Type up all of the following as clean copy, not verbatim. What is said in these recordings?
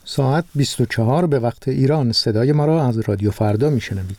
ساعت 24 به وقت ایران. صدای ما را از رادیو فردا میشنوید.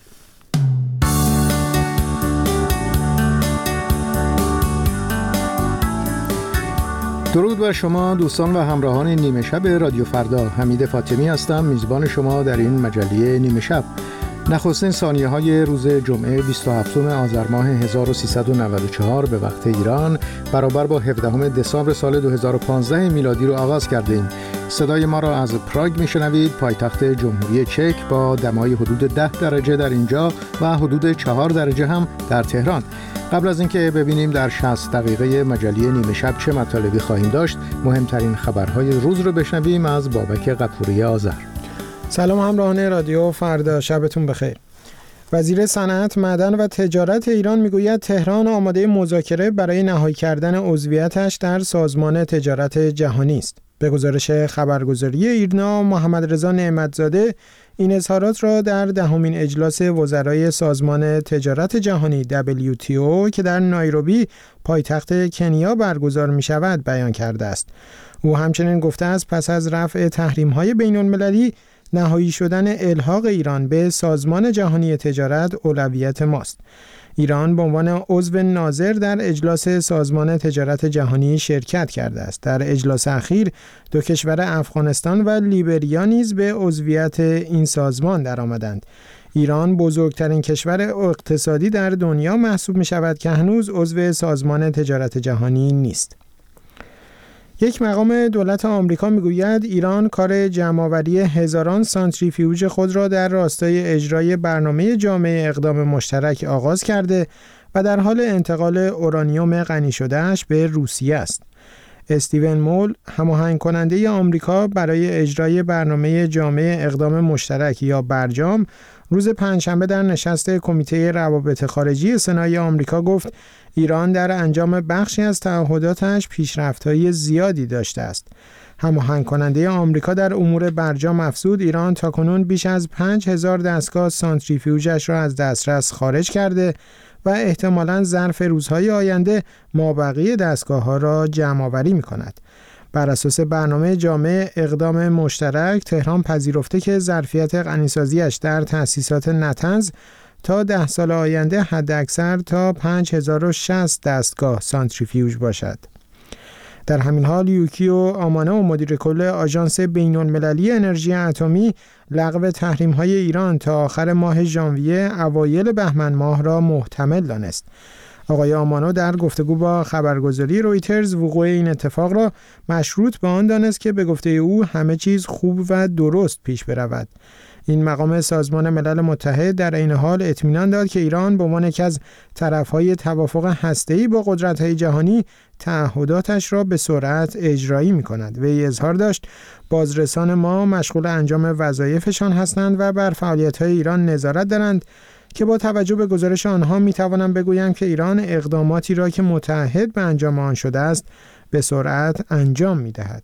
درود بر شما دوستان و همراهان نیمه شب رادیو فردا. حمید فاطمی هستم، میزبان شما در این مجله نیمه شب. نخستین ثانیه های روز جمعه 27 آذر ماه 1394 به وقت ایران برابر با 17 دسامبر سال 2015 میلادی رو آغاز کردیم. صدای ما را از پراگ میشنوید، پایتخت جمهوری چک، با دمای حدود 10 درجه در اینجا و حدود 4 درجه هم در تهران. قبل از اینکه ببینیم در 60 دقیقه مجله نیمه شب چه مطالبی خواهیم داشت، مهمترین خبرهای روز رو بشنویم از بابک غفوری آذر. سلام همراهان رادیو فردا، شبتون بخیر. وزیر صنعت، معدن و تجارت ایران میگوید تهران آماده مذاکره برای نهایی کردن عضویتش در سازمان تجارت جهانی است. به گزارش خبرگزاری ایرنا، محمد رضا نعمتزاده این اظهارات را در 10مین اجلاس وزرای سازمان تجارت جهانی WTO که در نایروبی پایتخت کنیا برگزار می شود بیان کرده است. او همچنین گفته است پس از رفع تحریم‌های بین‌المللی، نهایی شدن الحاق ایران به سازمان جهانی تجارت اولویت ماست. ایران به عنوان عضو ناظر در اجلاس سازمان تجارت جهانی شرکت کرده است. در اجلاس اخیر دو کشور افغانستان و لیبریا نیز به عضویت این سازمان درآمدند. ایران بزرگترین کشور اقتصادی در دنیا محسوب می شود که هنوز عضو سازمان تجارت جهانی نیست. یک مقام دولت آمریکا میگوید ایران کار جمع‌آوری هزاران سانتریفیوژ خود را در راستای اجرای برنامه جامع اقدام مشترک آغاز کرده و در حال انتقال اورانیوم غنی شده‌اش به روسیه است. استیون مول، هماهنگ کننده آمریکا برای اجرای برنامه جامع اقدام مشترک یا برجام، روز پنجشنبه در نشست کمیته روابط خارجی سنای آمریکا گفت ایران در انجام بخشی از تعهداتش پیشرفت‌های زیادی داشته است. هماهنگ کننده آمریکا در امور برجام افزود ایران تاکنون بیش از 5000 دستگاه سانتریفیوژش را از دسترس خارج کرده و احتمالاً ظرف روزهای آینده مابقی دستگاه‌ها را جمع‌آوری می‌کند. بر اساس برنامه جامع اقدام مشترک، تهران پذیرفته که ظرفیت غنیسازیش در تأسیسات نطنز تا 10 سال آینده حداکثر تا 5060 دستگاه سانتریفیوژ باشد. در همین حال یوکیو آمانو، مدیر کل آژانس بین‌المللی انرژی اتمی، لغو تحریم‌های ایران تا آخر ماه ژانویه اوایل بهمن ماه را محتمل دانست. آقای آمانو در گفتگو با خبرگزاری رویترز وقوع این اتفاق را مشروط به آن دانست که به گفته او همه چیز خوب و درست پیش برود. این مقام سازمان ملل متحد در عین حال اطمینان داد که ایران به عنوان یکی از طرف‌های توافق هسته‌ای با قدرت‌های جهانی تعهداتش را به سرعت اجرایی می‌کند. وی اظهار داشت بازرسان ما مشغول انجام وظایفشان هستند و بر فعالیت‌های ایران نظارت دارند که با توجه به گزارش آنها می‌توانم بگویم که ایران اقداماتی را که متعهد به انجام آن شده است به سرعت انجام می‌دهد.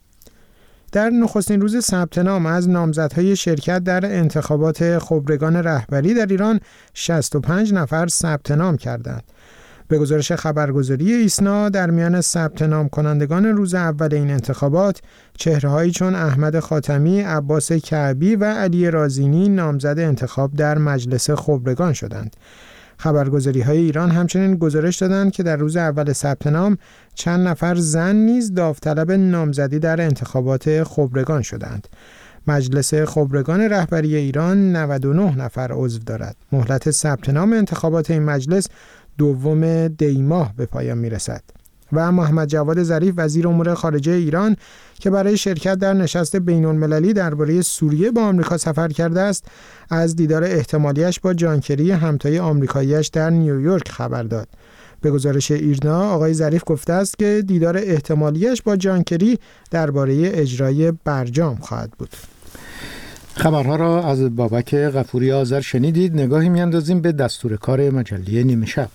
در نخستین روز ثبت نام از نامزدهای شرکت در انتخابات خبرگان رهبری در ایران 65 نفر ثبت نام کردند. به گزارش خبرگزاری ایسنا، در میان ثبت نام کنندگان روز اول این انتخابات چهره‌هایی چون احمد خاتمی، عباس کعبی و علی رازینی نامزد انتخاب در مجلس خبرگان شدند. خبرگزاری‌های ایران همچنین گزارش دادند که در روز اول ثبت نام چند نفر زن نیز داوطلب نامزدی در انتخابات خبرگان شدند. مجلس خبرگان رهبری ایران 99 نفر عضو دارد. مهلت ثبت نام انتخابات این مجلس 2 دی ماه به پایان میرسد. و محمد جواد ظریف، وزیر امور خارجه ایران که برای شرکت در نشست بین‌المللی درباره سوریه با آمریکا سفر کرده است، از دیدار احتمالیش با جان کری، همتای آمریکایی‌اش در نیویورک خبر داد. به گزارش ایرنا، آقای ظریف گفته است که دیدار احتمالیش با جان کری درباره اجرای برجام خواهد بود. خبرها را از بابک غفوری آذر شنیدید. نگاهی می‌اندازیم به دستور کار مجله نیمه شب.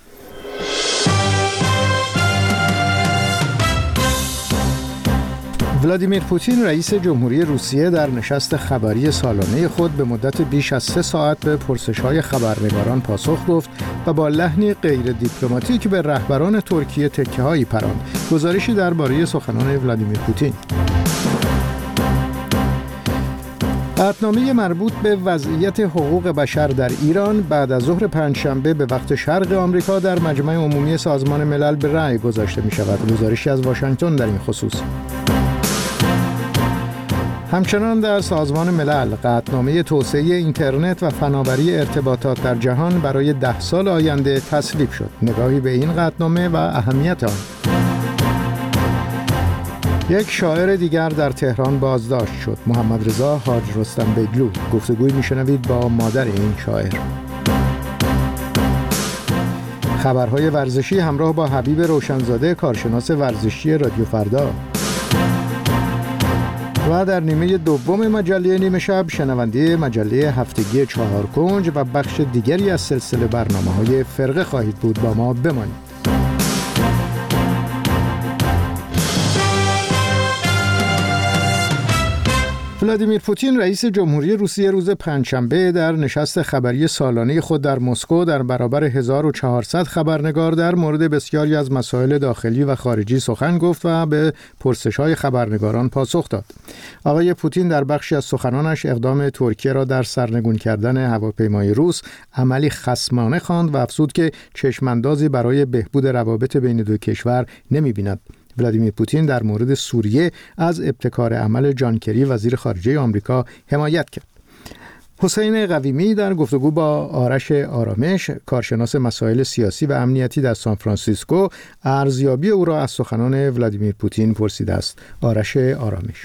ولادیمیر پوتین رئیس جمهوری روسیه در نشست خبری سالانه خود به مدت بیش از 3 ساعت به پرسش‌های خبرنگاران پاسخ گفت و با لحنی غیر دیپلماتیک به رهبران ترکیه تکه‌هایی پراند. گزارشی درباره سخنان ولادیمیر پوتین. قطعنامه مربوط به وضعیت حقوق بشر در ایران بعد از ظهر پنجشنبه به وقت شرق آمریکا در مجمع عمومی سازمان ملل به رأی گذاشته می شود. گزارشی از واشنگتن در این خصوص. همچنان در سازمان ملل قطعنامه توسعه اینترنت و فناوری ارتباطات در جهان برای 10 سال آینده تصویب شد. نگاهی به این قطعنامه و اهمیت آن. یک شاعر دیگر در تهران بازداشت شد. محمد رضا حاج رستم بیگلو. گفتگوی میشنوید با مادر این شاعر. خبرهای ورزشی همراه با حبیب روشنزاده، کارشناس ورزشی رادیو فردا. و در نیمه دوم مجله نیمه شب شنونده مجله هفتگی 4 کنج و بخش دیگری از سلسله برنامه‌های فرقه خواهید بود. با ما بمانید. ولادیمیر پوتین رئیس جمهوری روسیه روز پنجشنبه در نشست خبری سالانه خود در مسکو در برابر 1400 خبرنگار در مورد بسیاری از مسائل داخلی و خارجی سخن گفت و به پرسش‌های خبرنگاران پاسخ داد. آقای پوتین در بخشی از سخنانش اقدام ترکیه را در سرنگون کردن هواپیمای روس عملی خصمانه خواند و افزود که چشم‌اندازی برای بهبود روابط بین دو کشور نمی‌بیند. ولادیمیر پوتین در مورد سوریه از ابتکار عمل جان کری وزیر خارجه آمریکا حمایت کرد. حسین قویمی در گفتگو با آرش آرامش، کارشناس مسائل سیاسی و امنیتی در سان فرانسیسکو، ارزیابی او را از سخنان ولادیمیر پوتین پرسیده است. آرش آرامش: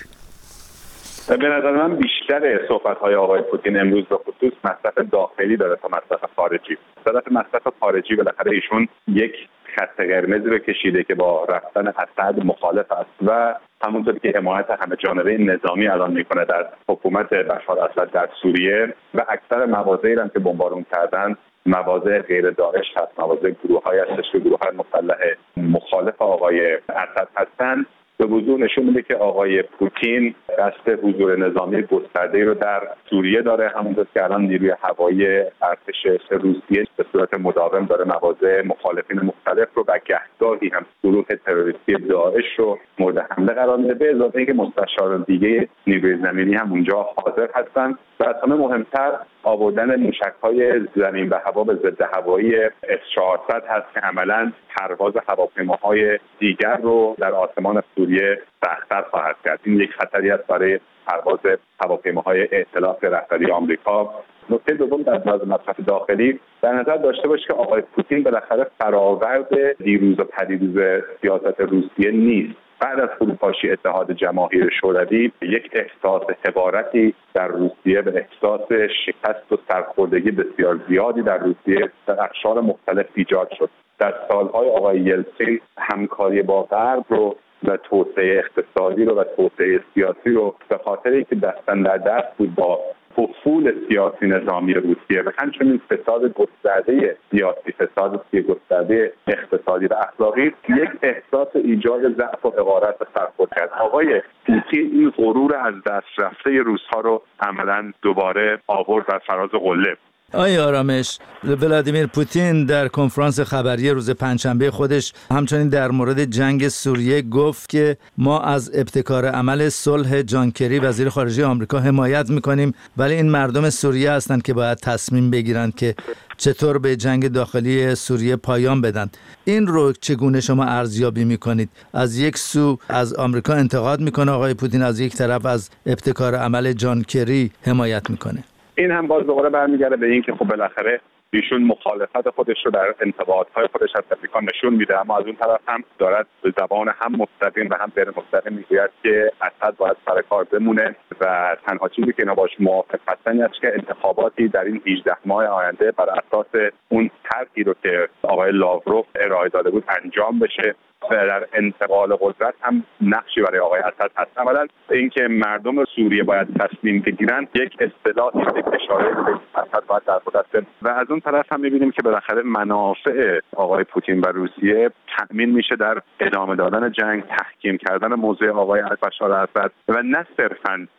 به نظر من بیشتر صحبت‌های آقای پوتین امروز به خصوص مصرف داخلی داره تا مصرف خارجی. صدف مصرف خارجی بالاخره ایشون یک خط قرمزی رو کشیده که با رفتن اسد مخالف است و همونطور که حمایت همه جانبه نظامی الان میکنه در حکومت بشار اسد در سوریه و اکثر مواضعی هم که بمبارون کردن مواضع غیر داعش هست، مواضع گروه‌های هستش که گروه‌های مسلح مخالف آقای اسد هستند. به وضوح نشون میده که آقای پوتین قصد حضور نظامی گسترده‌ای رو در سوریه داره، همونطور که الان نیروی هوایی ارتش روسیه به صورت مداوم داره مواضع مخالفین مختلف رو و گهگاهی هم گروه تروریستی داعش رو مورد حمله قرار میده، به اضافه اینکه مستشاران دیگه نیروی زمینی هم اونجا حاضر هستن و از همه مهمتر آوردن موشک‌های زمین به هوا به ضد هوایی S-400 هست که عملاً پرواز هواپیماهای دیگر رو در آسمان سوریه سخت‌تر خواهد کرد. این یک خطری است برای پرواز هواپیماهای ائتلاف رهبری آمریکا. نکته دوم در مصرف داخلی در نظر داشته باشه که آقای پوتین بالاخره فراورد دیروز و پریروز سیاست روسیه نیست. بعد از فروپاشی اتحاد جماهیر شوروی یک احساس حقارتی در روسیه به احساس شکست و سرخوردگی بسیار زیادی در روسیه در اقشار مختلف ایجاد شد. در سالهای آقای یلتسین همکاری با غرب رو و توسعه اقتصادی رو و توسعه سیاسی رو به خاطر اینکه دستن در دست بود با افول سیاسی نظامی روسیه و همچنین فساد گسترده سیاسی، فساد گسترده اقتصادی و اخلاقی، یک احساس ایجاد ضعف و حقارت و سرخورد کرد. آقای پوتین این غرور از دست رفته روس‌ها رو عملاً دوباره آورد بر فراز قله. آقای آرامش، ولادیمیر پوتین در کنفرانس خبری روز پنجشنبه خودش همچنین در مورد جنگ سوریه گفت که ما از ابتکار عمل صلح جان کری وزیر خارجه آمریکا حمایت میکنیم، ولی این مردم سوریه هستند که باید تصمیم بگیرند که چطور به جنگ داخلی سوریه پایان بدن. این رو چگونه شما ارزیابی میکنید؟ از یک سو از آمریکا انتقاد میکنه آقای پوتین، از یک طرف از ابتکار عمل جان کری حمایت میکنه. این هم باز دوباره برمیگرده به این که خب بالاخره ایشون مخالفت خودش رو در انتقادهای خودش از امریکا نشون میده، اما از اون طرف هم دارد به زبان هم مستقیم و هم غیر مستقیم میگوید که اسد باید سر کار بمونه و تنها چیزی که اینا باش موافق هستن این است که انتخاباتی در این 18 ماه آینده بر اساس اون طرحی رو که آقای لاوروف ارائه داده بود انجام بشه و در انتقال قدرت هم نقشی برای آقای اسد هست. اولا اینکه مردم سوریه باید تصمیم بگیرن یک اصطلاحی یک اشاره به اسد باید در خود است و از اون طرف هم می‌بینیم که بالاخره منافع آقای پوتین و روسیه تأمین میشه در ادامه دادن جنگ، تحکیم کردن موضع آقای بشار اسد و نه صرفاً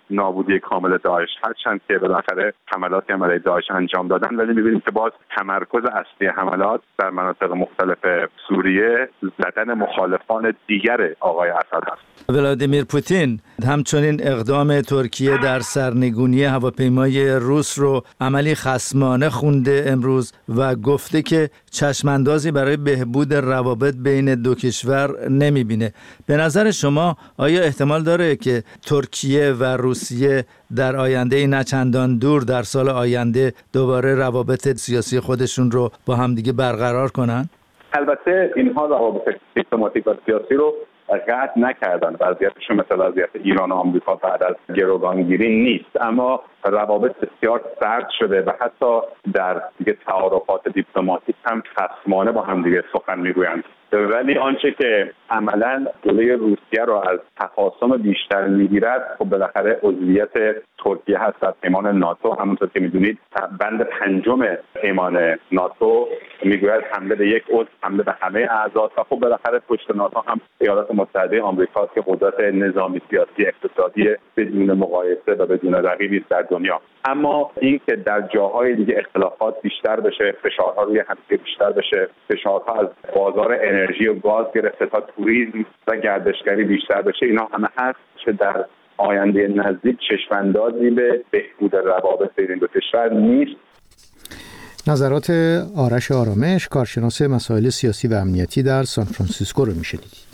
نابودی کامل داعش، هرچند که بالاخره حملاتی هم علیه داعش انجام دادن، ولی می‌بینیم که باز تمرکز اصلی حملات در مناطق مختلف سوریه زدن مخالفان دیگر آقای اسد است. ولادیمیر پوتین همچنین اقدام ترکیه در سرنگونی هواپیمای روس رو عملی خصمانه خونده امروز و گفته که چشماندازی برای بهبود روابط بین دو کشور نمیبینه. به نظر شما آیا احتمال داره که ترکیه و روسیه در آینده نه چندان دور در سال آینده دوباره روابط سیاسی خودشون رو با همدیگه برقرار کنن؟ البته اینها روابط دیپلماتیک و سیاسی رو قطع نکردن. وضعیتشون مثل وضعیت ایران و آمریکا بعد از گروگانگیری نیست، اما روابط بسیار سرد شده و حتی در دیگه تعارفات دیپلماتیک هم خصمانه با هم دیگه سخن میگویند. ولی آنچه که عملاً جلوی روسیه رو از تخاصم بیشتر میگیرد خب بالاخره عضویت ترکیه هست در پیمان ناتو. همونطور که میدونید بند 5 پیمان ناتو میگوید حمله به یک عضو حمله به همه اعضا و خب بالاخره پشت ناتو هم ایالات متحده آمریکا که قدرت نظامی سیاسی اقتصادی بدون مقایسه و بدون رقیبی در دنیا. اما این که در جاهای دیگه اختلافات بیشتر بشه، فشارها روی همدیگه بیشتر بشه، فشارها از بازار انرژی و گاز گرفته تا توریسم و گردشگری بیشتر بشه، اینا همه هست که در آینده نزدیک چشماندازی به بهبود روابط بین این دو کشور نیست. نظرات آرش آرامش، کارشناس مسائل سیاسی و امنیتی در سان فرانسیسکو رو میشنیدید.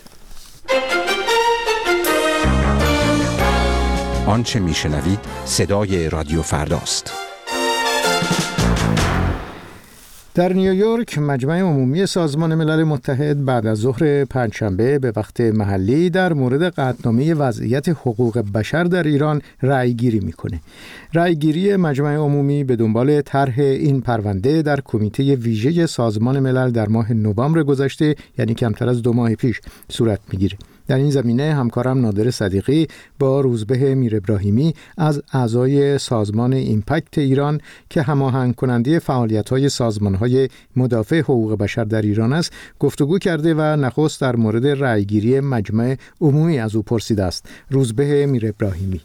آنچه میشنوید صدای رادیو فرداست. در نیویورک مجمع عمومی سازمان ملل متحد بعد از ظهر پنجشنبه به وقت محلی در مورد قطعنامه وضعیت حقوق بشر در ایران رأی‌گیری میکنه. رأی‌گیری مجمع عمومی به دنبال طرح این پرونده در کمیته ویژه سازمان ملل در ماه نوامبر گذشته، یعنی کمتر از 2 ماه پیش صورت میگیره. در این زمینه همکارم نادر صدیقی با روزبه میر ابراهیمی از اعضای سازمان ایمپکت ایران که هماهنگ کننده فعالیت‌های سازمان‌های مدافع حقوق بشر در ایران است گفتگو کرده و نخست در مورد رأی‌گیری مجمع عمومی از او پرسیده است. روزبه میر ابراهیمی: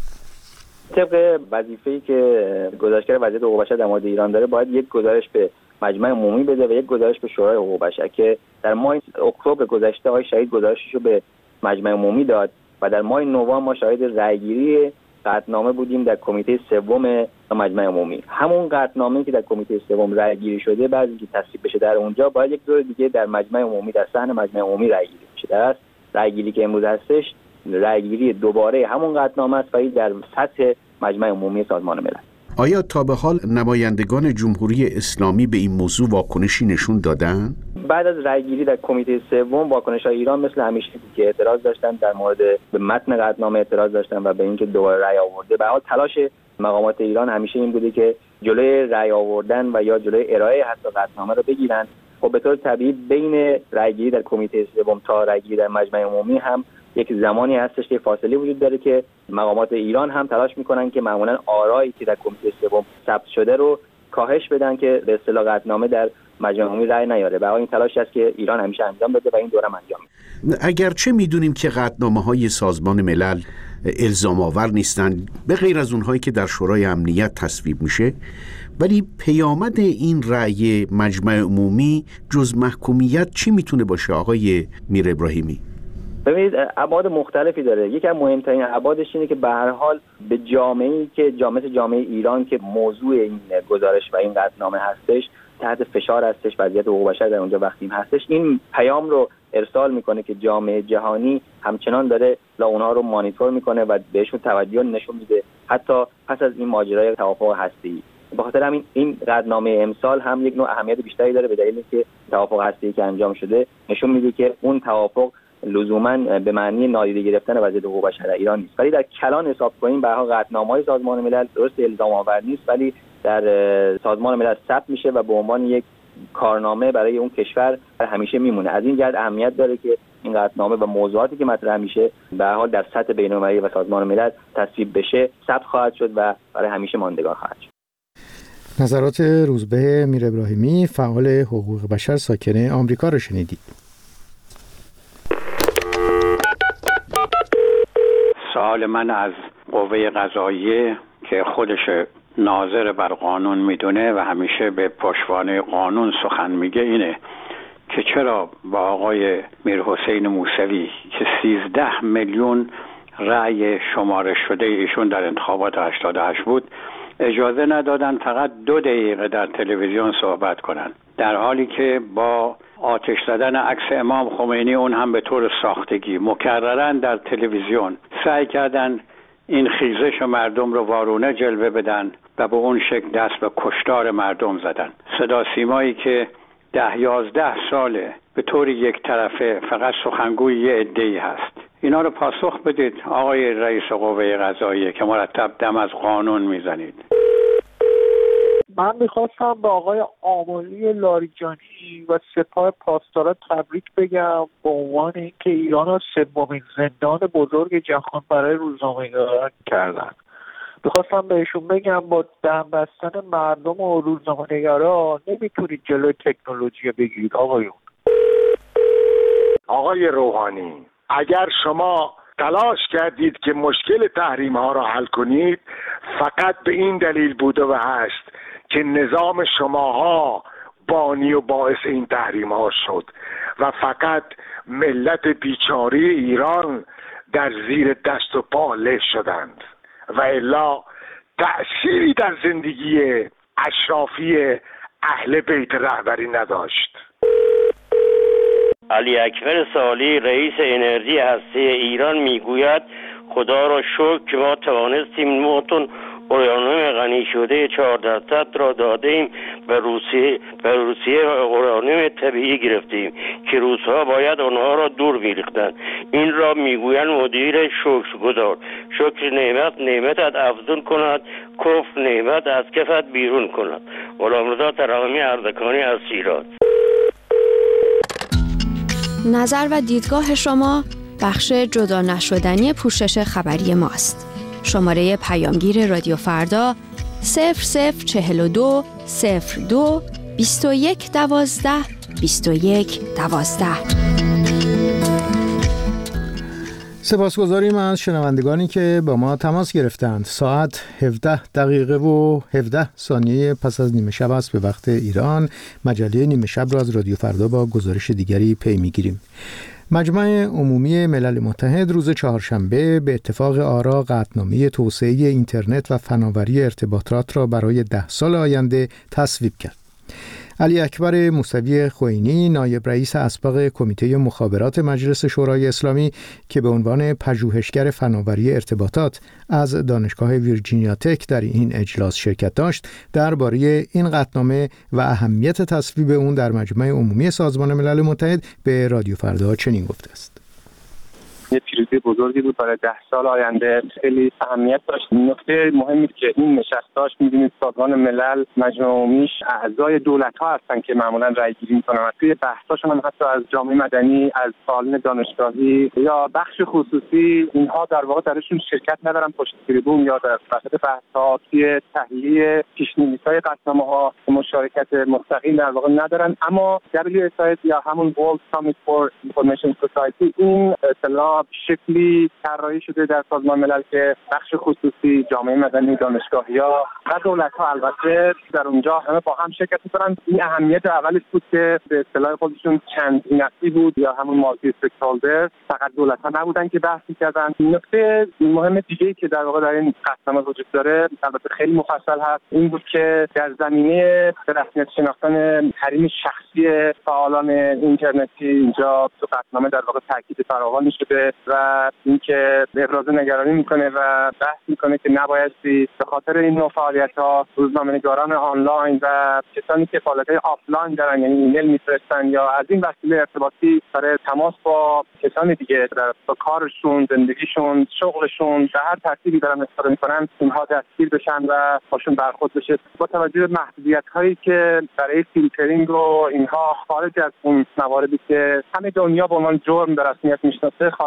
طبق وظیفه‌ای که گزارشگر وضعیت حقوق بشر در مورد ایران داره، باید یک گزارش به مجمع عمومی بده و یک گزارش به شورای حقوق بشر که در ماه اکتبر گذشته آقای شهید گزارشش رو به مجمع عمومی داد و در ماه نوامبر ما شاهد رأی‌گیری قطعنامه بودیم در کمیته سوم مجمع عمومی. همون قطعنامه‌ای که در کمیته سوم رأی‌گیری شده، بعد اینکه تصویب بشه در اونجا، باید یک دور دیگه در مجمع عمومی، در صحن مجمع عمومی رأی‌گیری بشه. در اصل رأی‌گیری که امروز هستش رأی‌گیری دوباره همون قطعنامه است ولی در سطح مجمع عمومی سازمان ملل. آیا تا به حال نمایندگان جمهوری اسلامی به این موضوع واکنشی نشون دادن؟ بعد از رأی‌گیری در کمیته سوم واکنش‌های ایران مثل همیشه بود که اعتراض داشتن، در مورد به متن قطعنامه اعتراض داشتن و به اینکه دوباره رأی آورده. به هر حال تلاش مقامات ایران همیشه این بوده که جلوی رأی آوردن و یا جلوی ارائه حتی قطعنامه رو بگیرن. خب به طور طبیعی بین رأی‌گیری در کمیته سوم تا رأی‌گیری در مجمع عمومی هم یک زمانی هستش که فاصله وجود داره که مقامات ایران هم تلاش میکنن که معمولا آرایی که در کمیته سوم ثبت شده رو کاهش بدن که به اصطلاح قطعنامه در مجمع عمومی رأی نیاره. برای این تلاش است که ایران همیشه انجام داده و این دورم انجام میده. اگرچه میدونیم که قطعنامه‌های سازمان ملل الزام آور نیستن به غیر از اونهایی که در شورای امنیت تصویب میشه، ولی پیامد این رأی مجمع عمومی جز محکومیت چی میتونه باشه آقای میر ابراهیمی؟ ببینید ابعاد مختلفی داره. یکی از مهمترین ابعادش اینه که به هر حال به جامعه‌ای که جامعه ایران که موضوع این گزارش و این قطعنامه هستش تحت فشار هستش، وضعیت حقوق بشر در اونجا وخیم هستش، این پیام رو ارسال میکنه که جامعه جهانی همچنان داره اونها رو مانیتور میکنه و بهشون توجه نشون میده حتی پس از این ماجرای توافق هسته‌ای. به خاطر همین این قطعنامه امسال هم یک نوع اهمیت بیشتری داره به دلیلی که توافق هسته‌ای که انجام شده نشون میده که اون توافق لزوما به معنی نادیده گرفتن وضعیت حقوق بشر در ایران نیست. ولی در کلان حساب کنیم به هر حال قطعنامه‌های سازمان ملل درست الزام آور نیست ولی در سازمان ملل ثبت میشه و به عنوان یک کارنامه برای اون کشور همیشه میمونه. از این جهت اهمیت داره که این قطعنامه و موضوعاتی که مطرح میشه به هر حال در سطح بین‌المللی و سازمان ملل تصویب بشه، ثبت خواهد شد و برای همیشه ماندگار خواهد شد. نظرات روزبه میر ابراهیمی، فعال حقوق بشر ساکن آمریکا رو شنیدید. سوال من از قوه قضاییه که خودش ناظر بر قانون میدونه و همیشه به پشتوانه قانون سخن میگه اینه که چرا با آقای میرحسین موسوی که 13 میلیون رأی شمارش شده ایشون در انتخابات 88 بود اجازه ندادن فقط 2 دقیقه در تلویزیون صحبت کنن، در حالی که با آتش زدن عکس امام خمینی اون هم به طور ساختگی مکرراً در تلویزیون سعی کردن این خیزش مردم رو وارونه جلوه بدن و به اون شکل دست به کشتار مردم زدن. صدا سیمایی که 10-11 ساله به طور یک طرفه فقط سخنگوی یه عده‌ای هست. اینا رو پاسخ بدید آقای رئیس قوه قضاییه که مرتب دم از قانون میزنید. من میخواستم به آقای آملی لاریجانی و سپاه پاسداران تبریک بگم به عنوان اینکه ایران رو 3مین زندان بزرگ جهان برای روزنامه‌نگاران کردن. میخواستم بهشون بگم با دم بستن مردم و روزنامه‌نگارا نمیتونید جلوی تکنولوژی بگیرید آقایون. آقای روحانی، اگر شما تلاش کردید که مشکل تحریم ها را حل کنید فقط به این دلیل بوده و هست که نظام شماها بانی و باعث این تحریم ها شد و فقط ملت بیچاره ایران در زیر دست و پا له شدند و الا تأثیری در زندگی اشرافی اهل بیت رهبری نداشت. علی اکبر سالی رئیس انرژی هسته ایران میگوید خدا را شکر که ما توانستیم نوتون اورانیوم غنی شده 4% را دادیم به روسیه اورانیوم طبیعی گرفتیم که روس‌ها باید آنها را دور می‌ریختند. این را میگویند مدیر شکرگزار. شکر نعمتت افزون کند، کفر نعمت از کفت بیرون کند. غلامرضا ترحمی اردکانی از شیراز. نظر و دیدگاه شما بخش جدا نشدنی پوشش خبری ماست. شماره پیامگیر رادیو فردا 0042 02 21 12 21 12. سپاسگزاریم از شنوندگانی که با ما تماس گرفتند. ساعت 17 دقیقه و 17 ثانیه پس از نیمه شب است به وقت ایران. مجله نیمه شب را از رادیو فردا با گزارش دیگری پی میگیریم. مجمع عمومی ملل متحد روز چهارشنبه به اتفاق آرا قطعنامه توسعه اینترنت و فناوری ارتباطات را برای 10 سال آینده تصویب کرد. علی اکبر موسوی خوئینی، نایب رئیس اسبق کمیته مخابرات مجلس شورای اسلامی که به عنوان پژوهشگر فناوری ارتباطات از دانشگاه ویرجینیا تک در این اجلاس شرکت داشت، درباره این قطعنامه و اهمیت تصویب اون در مجمع عمومی سازمان ملل متحد به رادیو فردا چنین گفته است: یه پیروزی بزرگی بود برای 10 سال آینده، خیلی اهمیت داشت. نکته مهمی که این نشست داشت، می‌دونید سازمان ملل مجمع عمومیش اعضای دولت‌ها هستن که معمولاً رأی‌گیری می‌کنن و توی بحث‌هاشون هم حتی از جامعه مدنی، از فعالین دانشگاهی یا بخش خصوصی، اینها در واقع درشون شرکت ندارن پشت تریبون یا در وسط بحث‌ها توی تحلیل پیش‌نویس‌های قطعنامه‌ها مشارکت مستقیم در واقع ندارن. اما WSIS یا همون World Summit for Information Society این اصطلاح شکلی طراحی شده در سازمان ملل که بخش خصوصی، جامعه مدنی، دانشگاهی‌ها و دولت‌ها البته در اونجا همه با هم شرکت می‌کنن. این اهمیت اولش بود که به اصطلاح خودشون چند نسلی بود یا همون مالتی استیک‌هولدر، فقط دولت‌ها نبودن که بحث می‌کردن. نکته مهم دیگه‌ای که در واقع در این قطعنامه وجود داره، البته خیلی مفصل هست، این بود که در زمینه به رسمیت شناختن حریم شخصی فعالان اینترنتی اینجا تو قطعنامه در واقع تاکید فراوان شده و اینکه ابراز نگرانی میکنه و بحث میکنه که نبایستی به خاطر این نوع فعالیت‌ها روزنامه‌نگاران آنلاین و کسانی که فعالیت‌های آفلاین دارن، یعنی ایمیل میفرستن یا از این وسیله ارتباطی برای تماس با کسان دیگه با کارشون، زندگیشون، شغلشون به هر ترتیبی دارن استفاده میکنن، اینها دستگیر بشن و باشون برخورد بشه. با توجه به محدودیت‌هایی که برای فیلترینگ و اینها خارج از اون مواردی که همه دنیا به عنوان جرم به رسمیت میشناسه خارج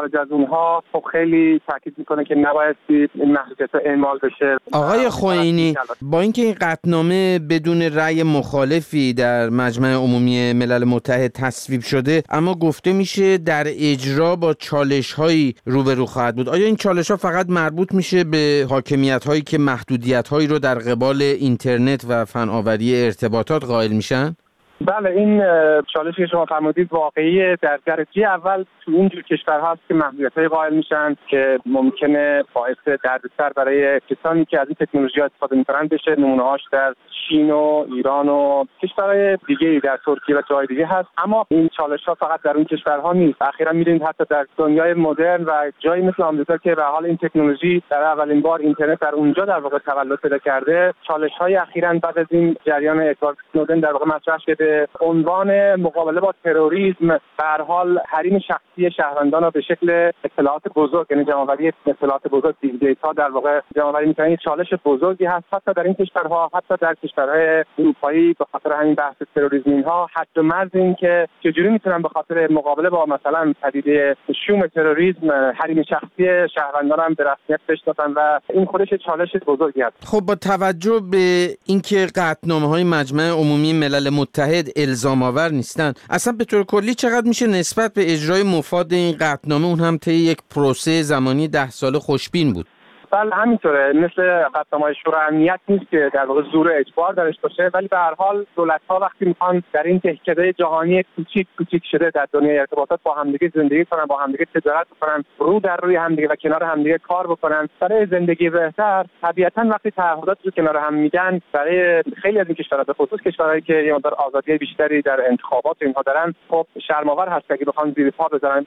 خارج از اونها خب خیلی تاکید میکنه که نبایستی این محدودیت‌ها اعمال بشه. آقای خوئینی، با اینکه این قطعنامه بدون رأی مخالفی در مجمع عمومی ملل متحد تصویب شده، اما گفته میشه در اجرا با چالش‌هایی روبرو خواهد بود. آیا این چالش‌ها فقط مربوط میشه به حاکمیت‌هایی که محدودیت‌هایی رو در قبال اینترنت و فناوری ارتباطات قائل میشن؟ بله، این چالشی که شما فرمودید واقعیه. در درجه اول تو این جور کشورها هست که محدودیت‌های قائل میشن که ممکنه باعث دردسر برای کسانی که از این تکنولوژی استفاده می‌کنن بشه. نمونه‌هاش در چین و ایران و کشورهای دیگه‌ای در ترکیه و جای دیگه هست. اما این چالش‌ها فقط در اون کشورها نیست. اخیراً می‌بینید حتی در دنیای مدرن و جایی مثل آمریکا که به حال این تکنولوژی در اولین بار اینترنت در اونجا در واقع تولد پیدا کرده، چالش‌های اخیراً بعد از این جریان ادوارد اسنودن در واقع مطرح شده. عنوان مقابله با تروریسم به هر حال حریم شخصی شهروندان رو به شکل اطلاعات بزرگ، یعنی جمع‌آوری اطلاعات بزرگ، بیگ دیتا در واقع جمع‌آوری می‌کنن. چالش بزرگی هست حتی در این کشورها، حتی در کشورهای اروپایی. به خاطر همین بحث تروریسم اینها حد و مرز این که چجوری میتونن به خاطر مقابله با مثلا پدیده شوم تروریسم حریم شخصی شهروندان هم به رسمیت بشناسن و این خودش چالش بزرگی است. خب با توجه به اینکه قطعنامه‌های مجمع عمومی ملل متحد الزام آور نیستن، اصلا به طور کلی چقدر میشه نسبت به اجرای مفاد این قطعنامه، اون هم طی یک پروسه زمانی 10 ساله خوشبین بود؟ بله همینطوره. مثل قطعنامه‌های شورای امنیت نیست که در واقع زور اجبار درش باشه، ولی به هر حال دولت‌ها وقتی میخوان در این دهکده جهانی کوچیک شده در دنیای ارتباطات با همدیگه زندگی کنن، با همدیگه تجارت کنن، رو در روی همدیگه و کنار همدیگه کار بکنن برای زندگی بهتر، طبیعتاً وقتی تعهدات رو کنار هم میدن، برای خیلی از این کشورها به خصوص کشورهایی که یه مقدار آزادی بیشتری در انتخابات اینها دارن، خب شرم‌آور هست که بخوان زیر پا بزنن.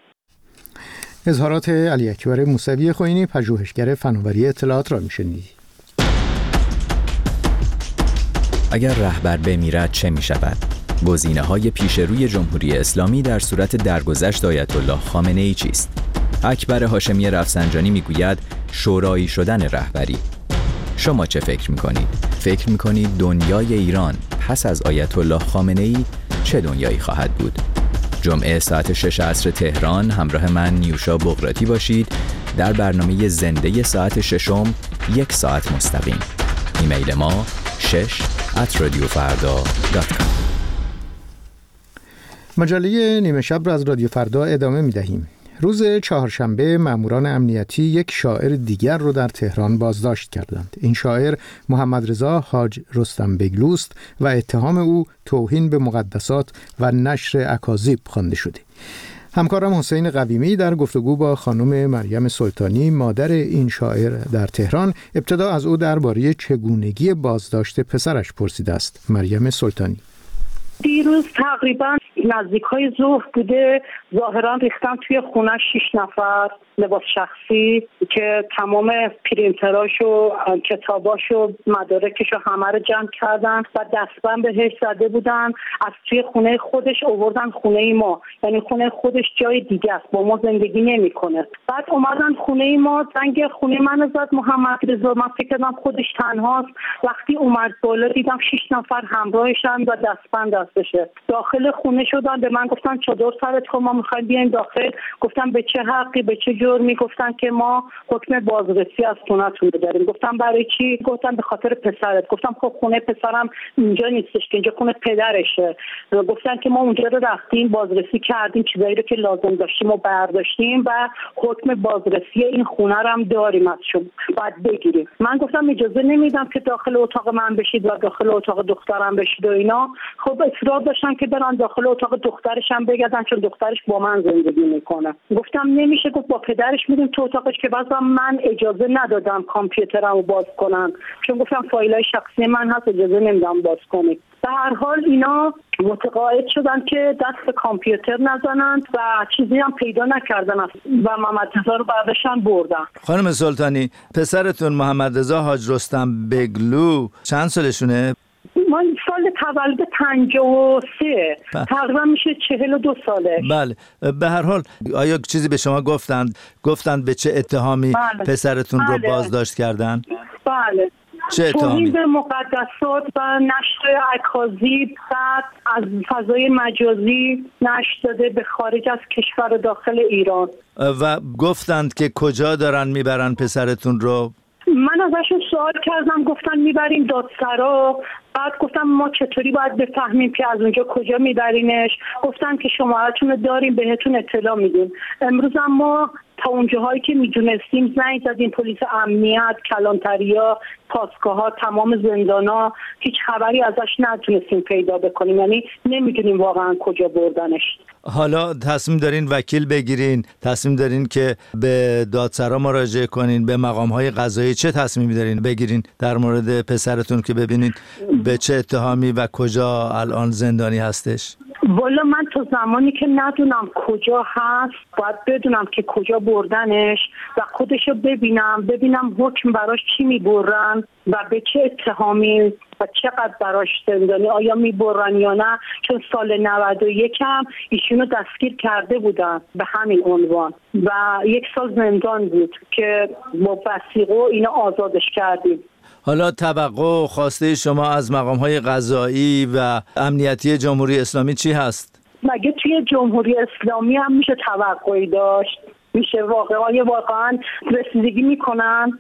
اظهارات علی اکبر موسوی خوئینی، پژوهشگر فناوری اطلاعات را میشنید. اگر رهبر بمیرد چه می شود؟ گزینه‌های پیش روی جمهوری اسلامی در صورت درگذشت آیت الله خامنه‌ای چیست؟ اکبر هاشمی رفسنجانی میگوید شورایی شدن رهبری. شما چه فکر می‌کنید؟ فکر می‌کنید دنیای ایران پس از آیت الله خامنه‌ای چه دنیایی خواهد بود؟ جمعه ساعت 6 عصر تهران همراه من نیوشا بغراتی باشید در برنامه زنده ساعت 6 1 ساعت مستقیم. ایمیل ما 6@radiofarda.com. مجله نیمه شب را از رادیو فردا ادامه می دهیم. روز چهارشنبه ماموران امنیتی یک شاعر دیگر رو در تهران بازداشت کردند. این شاعر محمد رضا حاج رستم بگلوست و اتهام او توهین به مقدسات و نشر اکاذیب خوانده شده. همکارم حسین قویمی در گفتگو با خانم مریم سلطانی مادر این شاعر در تهران ابتدا از او درباره چگونگی بازداشت پسرش پرسیده است. مریم سلطانی: دیروز تقریبا نزدیکای ظهر بوده، ظاهرا ریختن توی خونه 6 نفر لباس شخصی که تمام پرینتراش و کتاباش و مدارکش رو همه رو جمع کردن و دستبند بهش زده بودن. از توی خونه خودش آوردن خونه ما، یعنی خونه خودش جای دیگه است، با ما زندگی نمیکنه. بعد اومدن خونه ما، زنگ خونه من زد محمد رضا. من فکر کردم خودش تنهاست. وقتی اومد بالا دیدم 6 نفر همراهشن و دستبند دستشه. داخل خونه شدن، به من گفتن چادر سرت کن، ما میخوایم بیایم داخل. گفتم به چه حقی، به چه جرمی؟ گفتن که ما حکم بازرسی از خونه‌تون داریم. گفتم برای چی؟ گفتن به خاطر پسرت. گفتم خب خونه پسرم اینجا نیستش که، اینجا خونه پدرشه. گفتن که ما اونجا رو رفتیم بازرسی کردیم، چیزایی رو که لازم داشتیم و برداشتیم و حکم بازرسی این خونه رو هم داریم از شما، باید بگیریم. من گفتم اجازه نمیدم که داخل اتاق من بشید و داخل اتاق دخترم بشید و اینا. خب اصرار داشتن که برن داخل اتاق دخترش هم بگردن چون دخترش با من زندگی میکنه. گفتم نمیشه. گفت با پدرش میریم تو اتاقش، که بعضا من اجازه ندادم کامپیوترمو باز کنم چون گفتم فایلای شخصی من هست، اجازه نمیدم باز کنید. به هر حال اینا متقاعد شدن که دست به کامپیوتر نزنند و چیزی هم پیدا نکردن و محمد رضا رو برداشتن بردن. خانم سلطانی، پسرتون محمد رضا حاج رستم بگلو چند سالشونه؟ من سال تولد 53 تقریبا میشه 42 ساله. بله، به هر حال آیا چیزی به شما گفتند به چه اتهامی پسرتون رو بازداشت کردن؟ بله چه اتهامی؟ توهین به مقدسات و نشر اکاذیب از فضای مجازی نشر داده به خارج از کشور داخل ایران. و گفتند که کجا دارن میبرن پسرتون رو؟ من ازشون سوال کردم، گفتن میبریم دادسرا. بعد گفتم ما چطوری باید بفهمیم که از اونجا کجا میبرینش؟ گفتن که شماره‌تون رو داریم بهتون اطلاع میدیم. امروز هم ما تا اونجاهایی که میدونستیم زنگ زدیم پلیس امنیت، کلانتریا، پاسگاه‌ها، تمام زندانا، هیچ خبری ازش نتونستیم پیدا بکنیم، یعنی نمیدونیم واقعا کجا بردنش. حالا تصمیم دارین وکیل بگیرین، تصمیم دارین که به دادسرا مراجعه کنین، به مقام‌های قضایی چه تصمیمی دارین بگیرین در مورد پسرتون که ببینین به چه اتهامی و کجا الان زندانی هستش؟ والا من تا زمانی که ندونم کجا هست باید بدونم که کجا بردنش و خودشو ببینم حکم براش چی میبرن و به چه اتهامی و چقدر براش زندانی، آیا میبرن یا نه، چون سال 91 هم ایشونو دستگیر کرده بودن به همین عنوان و 1 سال زندان بود که با وثیقه اینا آزادش کردیم. حالا توقع و خواسته شما از مقام‌های قضایی و امنیتی جمهوری اسلامی چی هست؟ مگه توی جمهوری اسلامی هم میشه توقعی داشت؟ میشه واقعا رسیدگی میکنن؟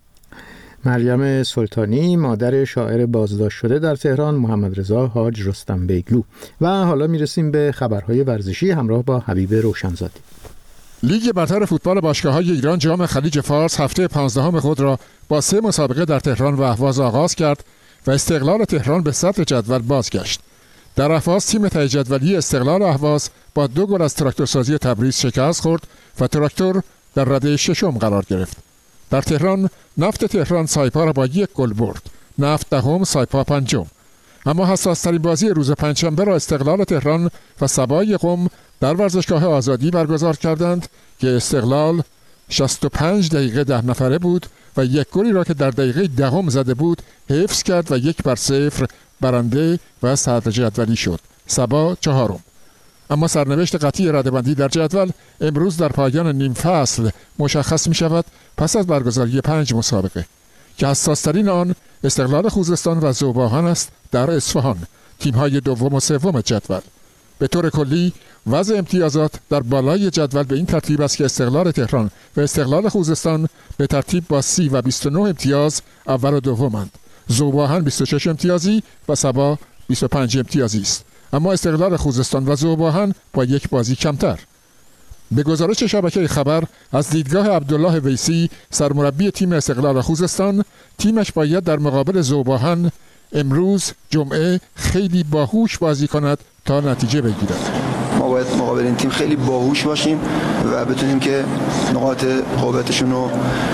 مریم سلطانی، مادر شاعر بازداشت شده در تهران محمد رضا حاج رستم بیگلو. و حالا میرسیم به خبرهای ورزشی همراه با حبیب روشنزاده. لیگ برتر فوتبال باشگاه‌های ایران جام خلیج فارس هفته 15 خود را با 3 مسابقه در تهران و اهواز آغاز کرد و استقلال تهران به صدر جدول بازگشت. در اهواز تیم تهی جدولی استقلال اهواز با 2 گل از تراکتورسازی تبریز شکست خورد و تراکتور در رده 6 قرار گرفت. در تهران نفت تهران سایپا را با 1 گل برد. نفت دهم، سایپا پنجم. اما حساس‌ترین بازی روز پنجشنبه را استقلال تهران و سبای قم در ورزشگاه آزادی برگزار کردند که استقلال 65 دقیقه 10 نفره بود و 1 گلی را که در دقیقه 10 زده بود حفظ کرد و 1-0 برنده و صدر جدولی شد. سبا 4م. اما سرنوشت قطعی رده‌بندی در جدول امروز در پایان نیم فصل مشخص می شود پس از برگزاری 5 مسابقه که حساس‌ترین آن استقلال خوزستان و ذوب‌آهن است در اصفهان، تیم‌های دوم و سوم جدول. به طور کلی وضع امتیازات در بالای جدول به این ترتیب است که استقلال تهران و استقلال خوزستان به ترتیب با 30 و 29 امتیاز اول و دومند. ذوب‌آهن 26 امتیازی و سبا 25 امتیازی است. اما استقلال خوزستان و ذوب‌آهن با 1 بازی کمتر. به گزارش شبکه خبر از دیدگاه عبدالله ویسی سرمربی تیم استقلال خوزستان، تیمش باید در مقابل ذوب‌آهن امروز جمعه خیلی باهوش بازی کند تا نتیجه بگیرد. ما باید مقابل این تیم خیلی باهوش باشیم و بتونیم که نقاط قوتشون رو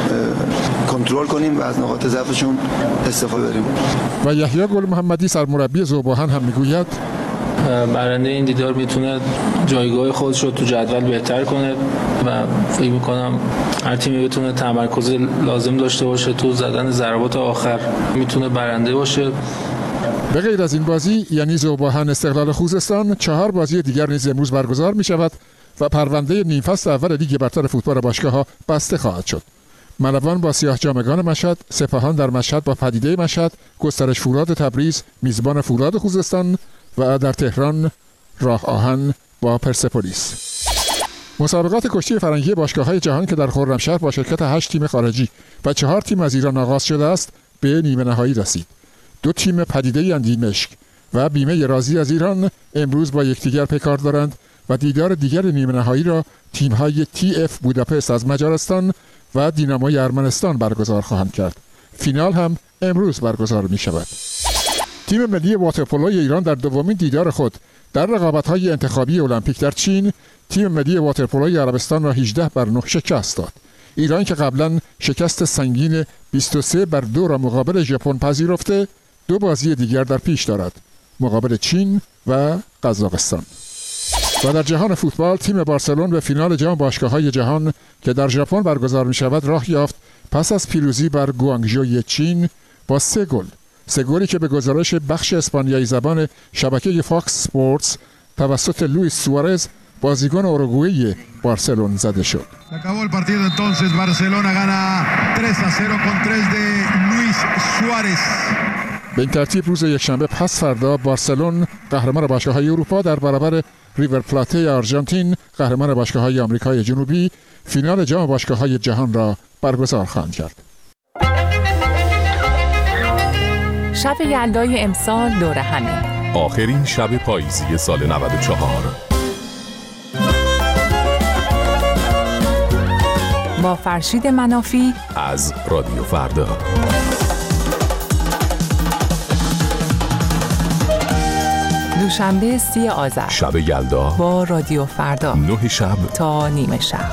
کنترل کنیم و از نقاط ضعفشون استفاده بریم. و یحیی گل محمدی سرمربی ذوب‌آهن هم میگوید برنده این دیدار میتونه جایگاه خودش رو تو جدول بهتر کنه و فکر میکنم هر تیمی بتونه تمرکز لازم داشته باشه تو زدن ضربات آخر میتونه برنده باشه. به غیر از این بازی یعنی ذوب‌آهن استقلال خوزستان 4 بازی دیگر نیز امروز برگزار می شود و پرونده نیم فصل اول لیگ برتر فوتبال باشگاه‌ها بسته خواهد شد. ملوان با سیاه جامگان مشهد، سپاهان در مشهد با پدیده مشهد، گسترش فولاد تبریز میزبان فولاد خوزستان و در تهران راه آهن با پرسپولیس. مسابقات کشتی فرنگی باشگاه‌های جهان که در خرمشهر با شرکت 8 تیم خارجی و 4 تیم از ایران آغاز شده است به نیمه نهایی رسید. 2 تیم پدیده اندیمشک و بیمه رازی از ایران امروز با یکدیگر پیکار دارند و دیدار دیگر نیمه نهایی را تیم‌های TF بوداپست از مجارستان و دیناموی ارمنستان برگزار خواهند کرد. فینال هم امروز برگزار می شود. تیم ملی واترپولوی ایران در دومین دیدار خود در رقابت‌های انتخابی المپیک در چین تیم ملی واترپولوی عربستان را 18-9 شکست داد. ایران که قبلا شکست سنگین 23-2 را مقابل ژاپن پذیرفته 2 بازی دیگر در پیش دارد مقابل چین و قزاقستان. و در جهان فوتبال تیم بارسلون به فینال جام باشگاه‌های جهان که در ژاپن برگزار می‌شود راه یافت پس از پیروزی بر گوانگژوی چین با 3 گل. 3 گلی که به گزارش بخش اسپانیایی زبان شبکه فاکس اسپورتس توسط لوئیس سوارز بازیکن اوروگوئه بارسلون زده شد. Acabó el partido entonces, Barcelona gana 3-0 con 3 de Luis به این ترتیب روز یکشنبه پس فردا بارسلون قهرمان باشگاه‌های اروپا در برابر ریور پلاته آرژانتین قهرمان باشگاه‌های آمریکای جنوبی فینال جام باشگاه‌های جهان را برگزار خواهند کرد. شب یلدای امسال دور همین، آخرین شب پاییزی سال 94 با فرشید منافی از رادیو فردا. دوشنبه 30 آذر شب یلدا با رادیو فردا 9 شب تا نیمه شب.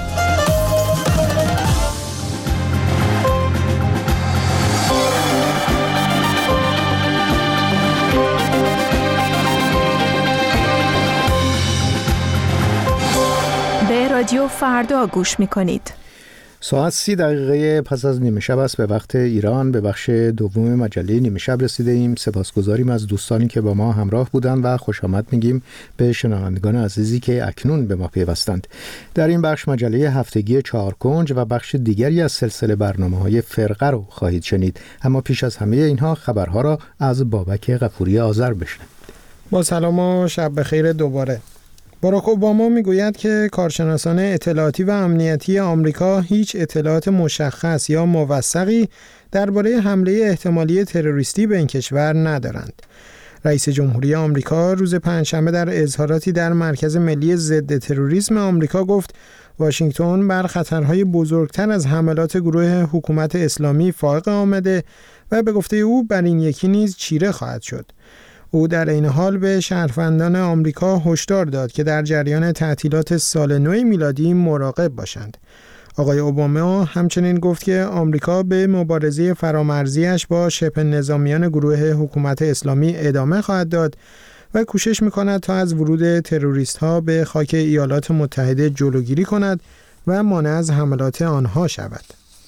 به رادیو فردا گوش می‌کنید. ساعت 30 دقیقه پس از نیمه شب است به وقت ایران. به بخش دوم مجله نیمه شب رسیده ایم. سپاسگزاریم از دوستانی که با ما همراه بودند و خوش آمد میگیم به شنوندگان عزیزی که اکنون به ما پیوستند. در این بخش مجله هفتگی چهارکنج و بخش دیگری از سلسله برنامه‌های فرقه رو خواهید شنید. اما پیش از همه اینها خبرها را از بابک غفوری آذر بشنوید. با سلام و شب بخیر دوباره. باراک اوباما میگوید که کارشناسان اطلاعاتی و امنیتی آمریکا هیچ اطلاعات مشخص یا موثقی درباره حمله احتمالی تروریستی به این کشور ندارند. رئیس جمهوری آمریکا روز پنجشنبه در اظهاراتی در مرکز ملی ضد تروریسم آمریکا گفت واشنگتن بر خطرهای بزرگتر از حملات گروه حکومت اسلامی فائق آمده و به گفته او بر این یکی نیز چیره خواهد شد. او در این حال به شهروندان آمریکا هشدار داد که در جریان تعطیلات سال نو میلادی مراقب باشند. آقای اوباما همچنین گفت که آمریکا به مبارزه فرامرزیش با شبه نظامیان گروه حکومت اسلامی ادامه خواهد داد و کوشش می‌کند تا از ورود تروریست‌ها به خاک ایالات متحده جلوگیری کند و مانع از حملات آنها شود.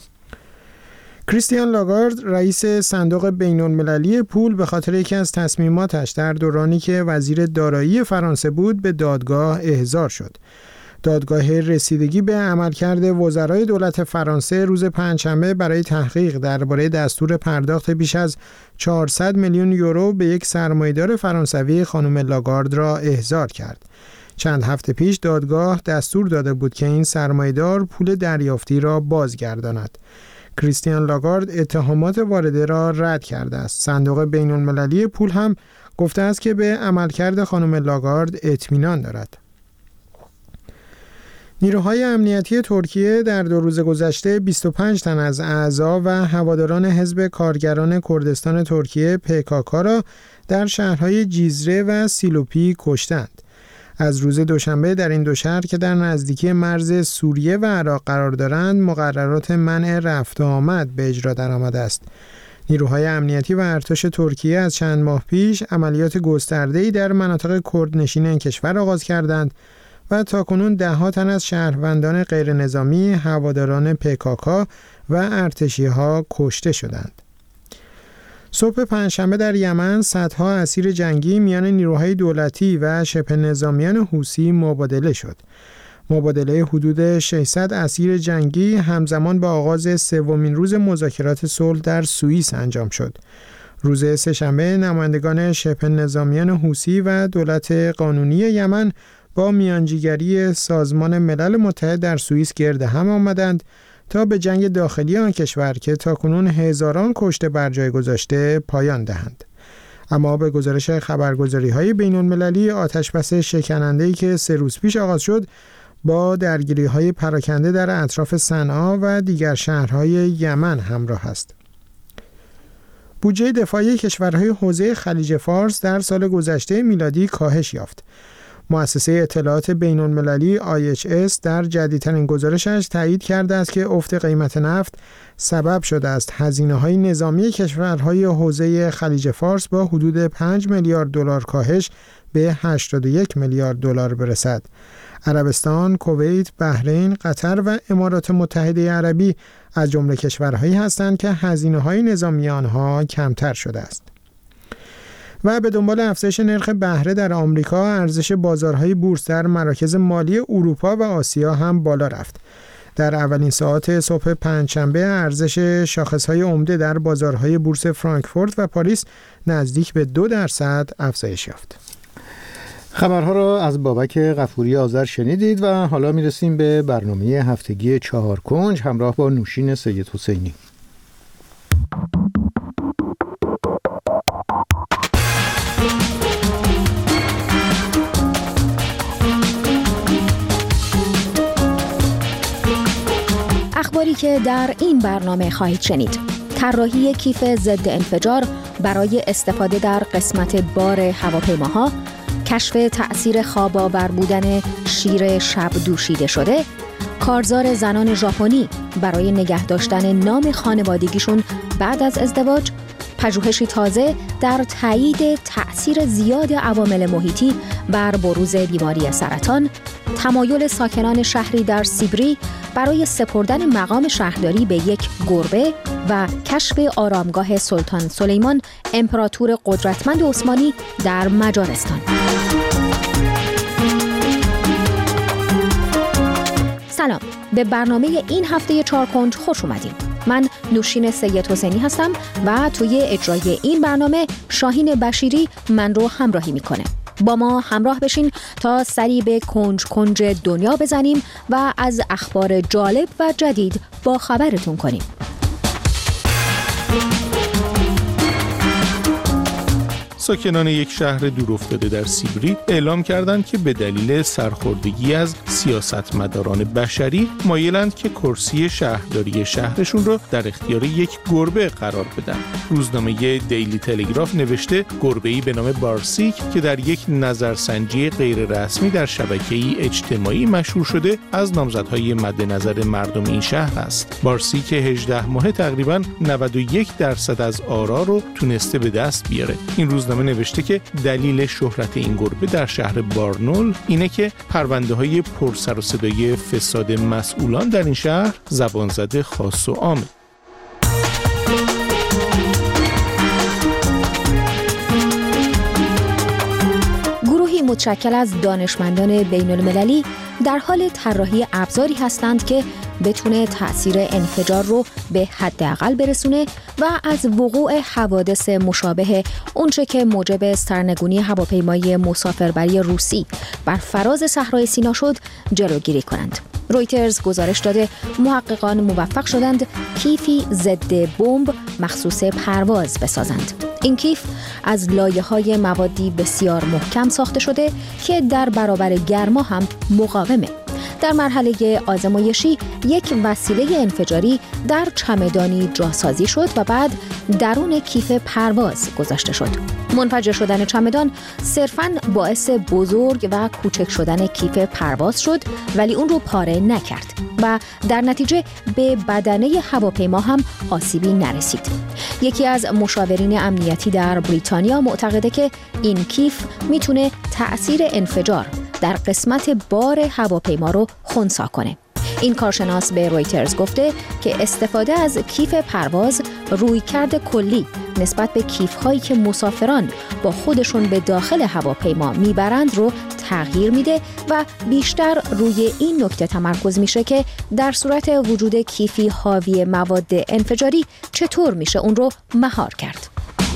کریستیان لاگارد رئیس صندوق بین‌المللی پول به خاطر یکی از تصمیماتش در دورانی که وزیر دارایی فرانسه بود به دادگاه احضار شد. دادگاه رسیدگی به عملکرد وزرای دولت فرانسه روز پنجشنبه برای تحقیق درباره دستور پرداخت بیش از 400 میلیون یورو به یک سرمایه‌دار فرانسوی خانم لاگارد را احضار کرد. چند هفته پیش دادگاه دستور داده بود که این سرمایه‌دار پول دریافتی را بازگرداند. کریستیان لاگارد اتهامات وارده را رد کرده است. صندوق بین‌المللی پول هم گفته است که به عملکرد خانم لاگارد اطمینان دارد. نیروهای امنیتی ترکیه در 2 روز گذشته 25 تن از اعضا و هواداران حزب کارگران کردستان ترکیه PKK را در شهرهای جیزره و سیلوپی کشتند. از روز دوشنبه در این دو شهر که در نزدیکی مرز سوریه و عراق قرار دارند مقررات منع رفت و آمد به اجرا درآمده است. نیروهای امنیتی و ارتش ترکیه از چند ماه پیش عملیات گسترده‌ای در مناطق کردنشین این کشور آغاز کردند و تاکنون 10 تن از شهروندان غیرنظامی، هواداران PKK و ارتشی‌ها کشته شدند. صبح پنجشنبه در یمن صدها اسیر جنگی میان نیروهای دولتی و شبه نظامیان حوثی مبادله شد. مبادله حدود 600 اسیر جنگی همزمان با آغاز سومین روز مذاکرات صلح در سوئیس انجام شد. روز سه‌شنبه نمایندگان شبه نظامیان حوثی و دولت قانونی یمن با میانجیگری سازمان ملل متحد در سوئیس گرد هم آمدند تا به جنگ داخلی آن کشور که تاکنون هزاران کشته بر جای گذاشته پایان دهند. اما به گزارش خبرگزاری‌های بین‌المللی آتش‌بس شکننده‌ای که 3 روز پیش آغاز شد با درگیری‌های پراکنده در اطراف صنعا و دیگر شهرهای یمن همراه است. بودجه دفاعی کشورهای حوزه خلیج فارس در سال گذشته میلادی کاهش یافت. مؤسسه اطلاعات بین‌المللی IHS در جدیدترین گزارشش تایید کرده است که افت قیمت نفت سبب شده است هزینه‌های نظامی کشورهای حوزه خلیج فارس با حدود 5 میلیارد دلار کاهش به 81 میلیارد دلار برسد. عربستان، کویت، بحرین، قطر و امارات متحده عربی از جمله کشورهایی هستند که هزینه‌های نظامی آنها کمتر شده است. و به دنبال افزایش نرخ بهره در آمریکا، ارزش بازارهای بورس در مراکز مالی اروپا و آسیا هم بالا رفت. در اولین ساعات صبح پنجشنبه ارزش شاخص‌های عمده در بازارهای بورس فرانکفورت و پاریس نزدیک به 2% افزایش یافت. خبرها را از بابک غفوری آذر شنیدید و حالا میرسیم به برنامه هفتگی 4 کنج همراه با نوشین سید حسینی. اخباری که در این برنامه خواهید شنید: طراحی کیف ضد انفجار برای استفاده در قسمت بار هواپیماها، کشف تأثیر خواب‌آور بودن شیر شب دوشیده شده، کارزار زنان ژاپنی برای نگه داشتن نام خانوادگیشون بعد از ازدواج، پژوهشی تازه در تایید تأثیر زیاد عوامل محیطی بر بروز بیماری سرطان، تمایل ساکنان شهری در سیبری برای سپردن مقام شهرداری به یک گربه و کشف آرامگاه سلطان سلیمان امپراتور قدرتمند عثمانی در مجارستان. سلام، به برنامه این هفته 4 کنج خوش اومدین. من نوشین سید حسینی هستم و توی اجرای این برنامه شاهین بشیری من رو همراهی میکنه. با ما همراه بشین تا سری به کنج کنج دنیا بزنیم و از اخبار جالب و جدید با خبرتون کنیم. ساکنان یک شهر دورافتاده در سیبری اعلام کردند که به دلیل سرخوردگی از سیاستمداران بشری مایلند که کرسی شهرداری شهرشون رو در اختیار یک گربه قرار بدن. روزنامه دیلی تلگراف نوشته گربه‌ای به نام بارسیک که در یک نظرسنجی غیر رسمی در شبکه‌ای اجتماعی مشهور شده از نامزدهای مد نظر مردم این شهر است. بارسیک 18 ماهه تقریباً 91% از آرا رو تونسته به دست بیاره. این روزنامه نوشته که دلیل شهرت این گربه در شهر بارنول اینه که پرونده‌های پرسر و صدای فساد مسئولان در این شهر زبانزد خاص و عامه. گروهی متشکل از دانشمندان بین‌المللی در حال طراحی ابزاری هستند که بتونه تأثیر انفجار رو به حداقل برسونه و از وقوع حوادث مشابه اونچه که موجب سرنگونی هواپیمای مسافربری روسی بر فراز صحرای سینا شد جلوگیری کنند. رویترز گزارش داده محققان موفق شدند کیفی ضد بمب مخصوص پرواز بسازند. این کیف از لایه‌های موادی بسیار محکم ساخته شده که در برابر گرما هم مقاومه. در مرحله آزمایشی یک وسیله انفجاری در چمدانی جاسازی شد و بعد درون کیف پرواز گذاشته شد. منفجر شدن چمدان صرفاً باعث بزرگ و کوچک شدن کیف پرواز شد ولی اون رو پاره نکرد و در نتیجه به بدنه هواپیما هم آسیبی نرسید. یکی از مشاورین امنیتی در بریتانیا معتقده که این کیف میتونه تأثیر انفجار در قسمت بار هواپیما رو خنثی کنه. این کارشناس به رویترز گفته که استفاده از کیف پرواز رویکرد کلی نسبت به کیف‌هایی که مسافران با خودشون به داخل هواپیما میبرند رو تغییر میده و بیشتر روی این نکته تمرکز میشه که در صورت وجود کیفی حاوی مواد انفجاری چطور میشه اون رو مهار کرد.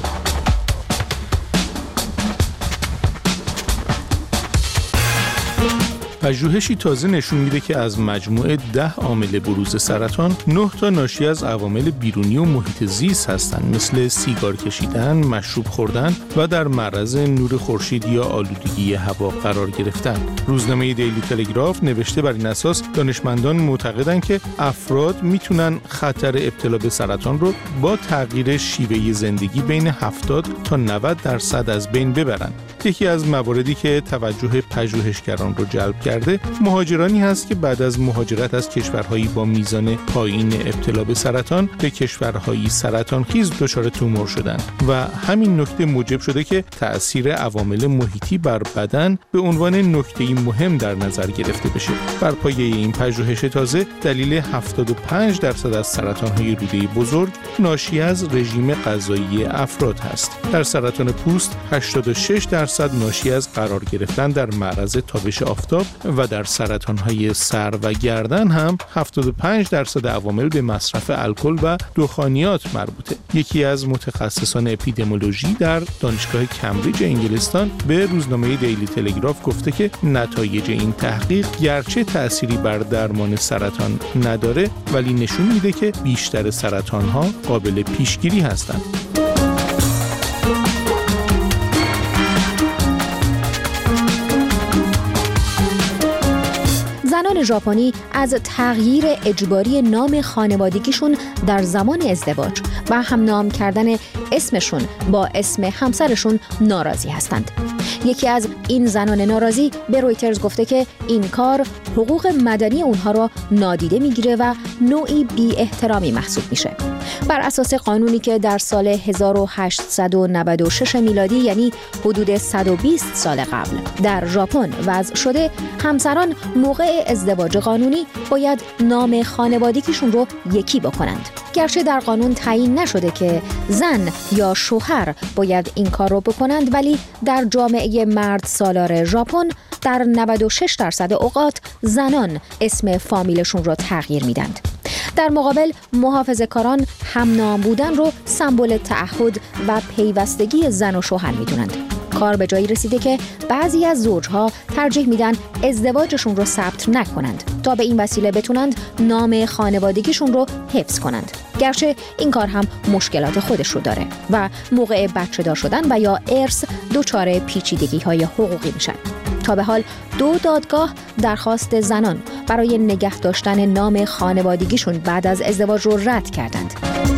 پژوهشی تازه نشون میده که از مجموعه 10 عامل بروز سرطان 9 تا ناشی از عوامل بیرونی و محیط زیست هستند، مثل سیگار کشیدن، مشروب خوردن و در معرض نور خورشید یا آلودگی هوا قرار گرفتن. روزنامه دیلی تلگراف نوشته بر این اساس دانشمندان معتقدند که افراد میتونن خطر ابتلا به سرطان رو با تغییر شیوه زندگی بین 70 تا 90% از بین ببرن. یکی از مواردی که توجه پژوهشگران رو جلب کرده مهاجرانی هست که بعد از مهاجرت از کشورهایی با میزان پایین ابتلا به سرطان به کشورهایی سرطانخیز دچار تومور شدن و همین نکته موجب شده که تأثیر عوامل محیطی بر بدن به عنوان نکته‌ای مهم در نظر گرفته بشه. بر پایه این پژوهش تازه دلیل 75% از سرطان‌های روده بزرگ ناشی از رژیم غذایی افراد هست. در سرطان پوست 86% ناشی از قرار گرفتن در معرض تابش آفتاب و در سرطان‌های سر و گردن هم 75% عوامل به مصرف الکل و دخانیات مربوطه. یکی از متخصصان اپیدمیولوژی در دانشگاه کمبریج انگلستان به روزنامه دیلی تلگراف گفته که نتایج این تحقیق گرچه تأثیری بر درمان سرطان نداره ولی نشون میده که بیشتر سرطان‌ها قابل پیشگیری هستند. زنان ژاپنی از تغییر اجباری نام خانوادگیشون در زمان ازدواج و همنام کردن اسمشون با اسم همسرشون ناراضی هستند. یکی از این زنان ناراضی به رویترز گفته که این کار حقوق مدنی اونها را نادیده میگیره و نوعی بی احترامی محسوب میشه. بر اساس قانونی که در سال 1896 میلادی یعنی حدود 120 سال قبل در ژاپن وضع شده، همسران موقع ازدواج قانونی باید نام خانوادگیشون رو یکی بکنند. گرچه در قانون تعیین نشده که زن یا شوهر باید این کار رو بکنند، ولی در جامعه مرد سالار ژاپن در 96% اوقات زنان اسم فامیلشون رو تغییر میدند. در مقابل محافظه‌کاران همنام بودن رو سمبل تعهد و پیوستگی زن و شوهر میدونند. کار به جایی رسیده که بعضی از زوجها ترجیح میدن ازدواجشون رو ثبت نکنند تا به این وسیله بتونند نام خانوادگیشون رو حفظ کنند. گرچه این کار هم مشکلات خودش رو داره و موقع بچه دار شدن و یا ارث دچار پیچیدگی‌های حقوقی میشن. تا به حال 2 دادگاه درخواست زنان برای نگه داشتن نام خانوادگیشون بعد از ازدواج رو رد کردند.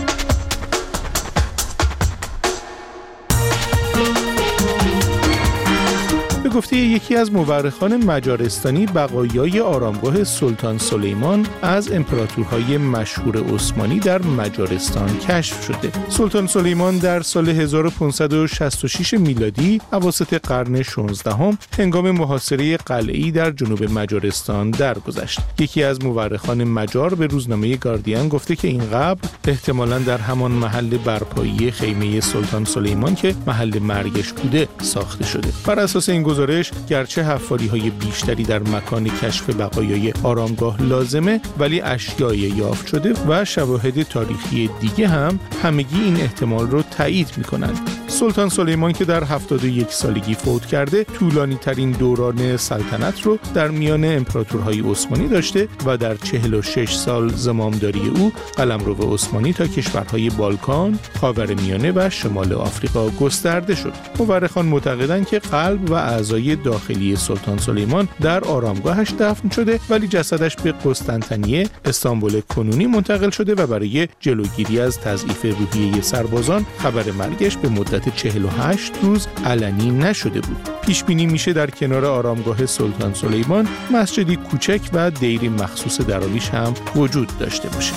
به گفته یکی از مورخان مجارستانی، بقایای آرامگاه سلطان سلیمان از امپراتورهای مشهور عثمانی در مجارستان کشف شده. سلطان سلیمان در سال 1566 میلادی اواسط قرن 16 هنگام محاصره قلعه‌ای در جنوب مجارستان درگذشت. یکی از مورخان مجار به روزنامه گاردین گفته که این قبر احتمالاً در همان محل برپایی خیمه سلطان سلیمان که محل مرگش بوده ساخته شده. بر اساس این گزارش گرچه حفاری‌های بیشتری در مکان کشف بقایای آرامگاه لازمه، ولی اشیای یافت شده و شواهد تاریخی دیگه هم همگی این احتمال رو تایید می‌کنند. سلطان سلیمان که در 71 سالگی فوت کرده، طولانی ترین دوران سلطنت رو در میان امپراتورهای عثمانی داشته و در 46 سال زمامداری او قلمرو عثمانی تا کشورهای بالکان، خاورمیانه و شمال آفریقا گسترده شد. مورخان معتقدند که قلب و اعضای داخلی سلطان سلیمان در آرامگاهش دفن شده، ولی جسدش به قسطنطنیه، استانبول کنونی منتقل شده و برای جلوگیری از تضعیف روحیه سربازان خبر مرگش به مدت 48 روز علنی نشده بود. پیش بینی میشه در کنار آرامگاه سلطان سلیمان مسجدی کوچک و دیری مخصوص دراویش هم وجود داشته باشه.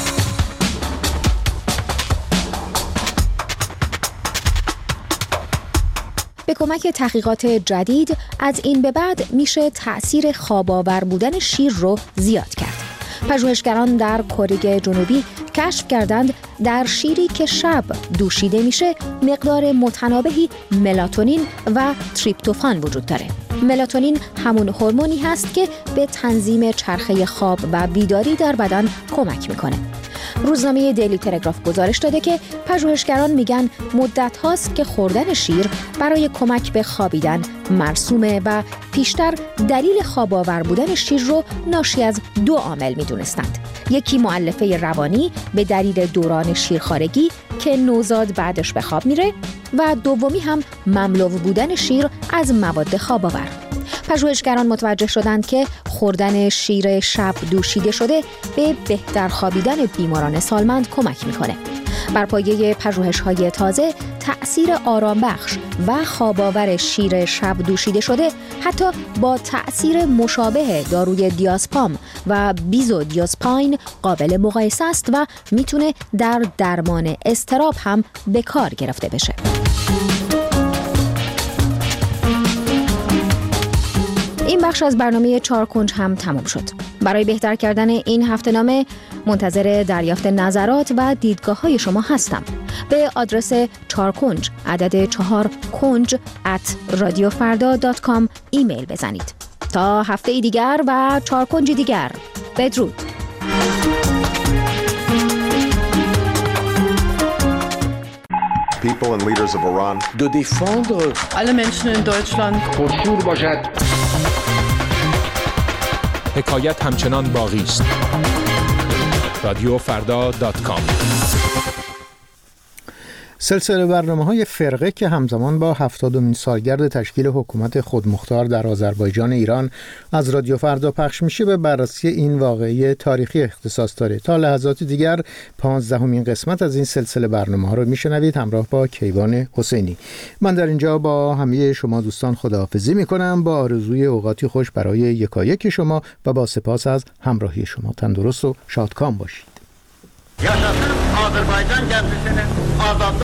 به کمک تحقیقات جدید از این به بعد میشه تأثیر خواب‌آور بودن شیر رو زیاد کرد. پژوهشگران در کره جنوبی کشف کردند در شیری که شب دوشیده میشه مقدار متنابهی ملاتونین و تریپتوفان وجود داره. ملاتونین همون هورمونی هست که به تنظیم چرخه خواب و بیداری در بدن کمک میکنه. روزنامه دیلی تلگراف گزارش داده که پژوهشگران میگن مدت هاست که خوردن شیر برای کمک به خوابیدن مرسومه و پیشتر دلیل خواب‌آور بودن شیر رو ناشی از 2 عامل میدونستند. یکی مؤلفه روانی به دلیل دوران شیرخوارگی که نوزاد بعدش به خواب میره و دومی هم مملو بودن شیر از مواد خواب‌آور. پژوهشگران متوجه شدند که خوردن شیر شب دوشیده شده به بهتر خوابیدن بیماران سالمند کمک میکنه. بر پایه پژوهش‌های تازه تأثیر آرامبخش و خواب‌آور شیر شب دوشیده شده حتی با تأثیر مشابه داروی دیازپام و بیزودیازپاین قابل مقایسه است و میتونه در درمان اضطراب هم به کار گرفته بشه. این بخش از برنامه 4 کنج هم تمام شد. برای بهتر کردن این هفته‌نامه منتظر دریافت نظرات و دیدگاه‌های شما هستم. به آدرس 4 کنج عدد 4 کنج @radiofarda.com ایمیل بزنید. تا هفته دیگر و چارکنج دیگر، بدرود. People and leaders of Iran de défendre alle Menschen in Deutschland پرشور باشد. حکایت همچنان باقی است. رادیوفردا.com. سلسله برنامه‌های فرقه که همزمان با 70مین سالگرد تشکیل حکومت خودمختار در آذربایجان ایران از رادیو فردا پخش میشه به بررسی این واقعه تاریخی اختصاص داره. تا لحظات دیگر 15مین قسمت از این سلسله برنامه‌ها رو میشنوید همراه با کیوان حسینی. من در اینجا با همه شما دوستان خداحافظی میکنم با آرزوی اوقاتی خوش برای یکایک شما و با سپاس از همراهی شما. تندرست و شادکام باشید. Yaşasın Azərbaycan gəncəsinin azadlıq